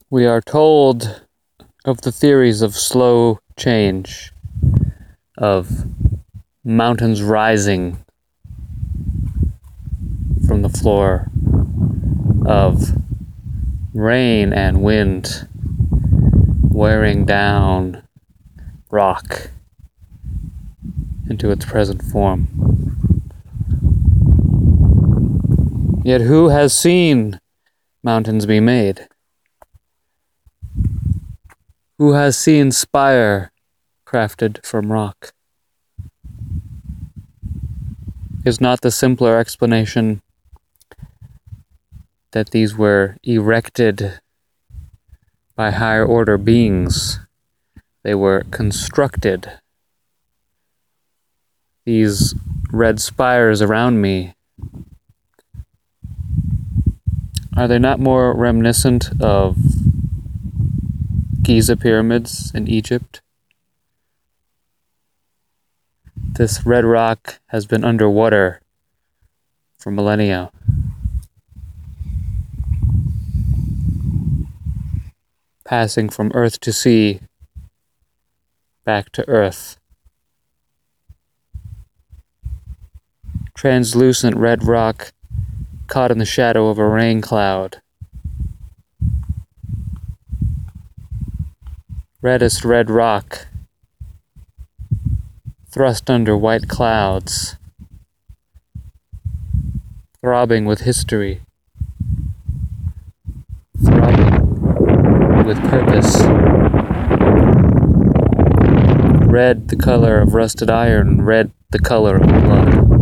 We are told of the theories of slow change, of mountains rising from the floor, of rain and wind wearing down rock into its present form. Yet who has seen mountains be made? Who has seen spire crafted from rock? Is not the simpler explanation that these were erected by higher order beings? They were constructed. These red spires around me, are they not more reminiscent of Giza pyramids in Egypt? This red rock has been underwater for millennia. Passing from earth to sea, back to earth. Translucent red rock caught in the shadow of a rain cloud. Reddest red rock thrust under white clouds, throbbing with history, throbbing with purpose. Red the color of rusted iron, red the color of blood.